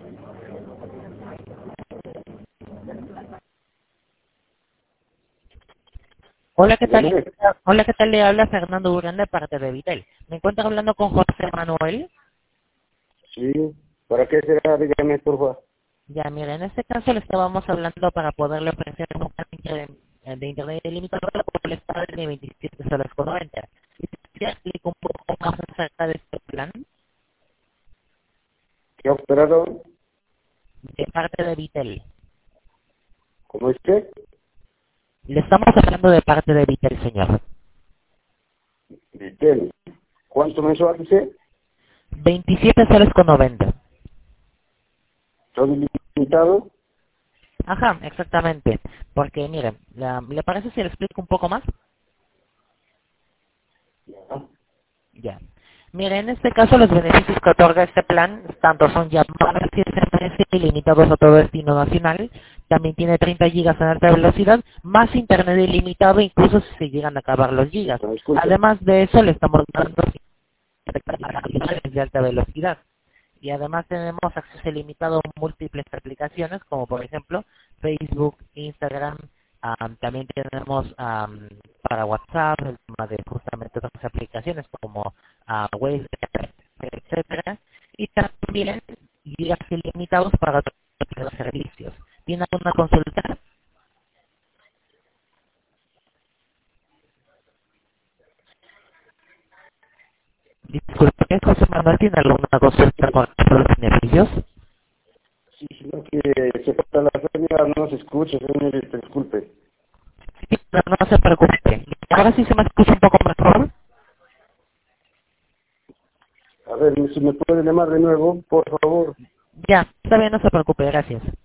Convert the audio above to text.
Hola, ¿qué tal? Dígame. Hola, ¿qué tal? Le habla Fernando Durán de parte de Vitel. Me encuentro hablando con José Manuel. Sí. ¿Para qué será? Dígame, por favor. Ya, mire, en este caso le estábamos hablando para poderle ofrecer un plan de internet ilimitado por el estado de 27 soles por 90. Y si explico un poco más acerca de este plan ¿Qué ha operado? de parte de Vitel. ¿Cómo es que? Le estamos hablando de parte de Vitel, señor. Vitel. ¿Cuánto mensual dice? 27 soles con 90. ¿Todo ilimitado? Ajá, exactamente. Porque, mire, ¿le parece si le explico un poco más? Ya. Ya. Mire, en este caso los beneficios que otorga este plan, tanto son llamadas y SMS ilimitados a todo destino nacional, también tiene 30 gigas en alta velocidad, más internet ilimitado incluso si se llegan a acabar los gigas. No, disculpe. Además de eso le estamos dando de alta velocidad. Y además tenemos acceso ilimitado a múltiples aplicaciones, como por ejemplo Facebook, Instagram, también tenemos para WhatsApp, el tema de justamente otras aplicaciones como Waze, etcétera, y también gigas ilimitados para otros servicios. ¿Tiene alguna consulta? Disculpe, José Manuel, ¿tiene alguna consulta con los beneficios? Sí, sino que se corta la señal, no se escucha, señorita, disculpe. Sí, no, no se preocupe. Ahora sí se me escucha un poco mejor. A ver, si me puede llamar de nuevo, por favor. Ya, está bien, no se preocupe, gracias.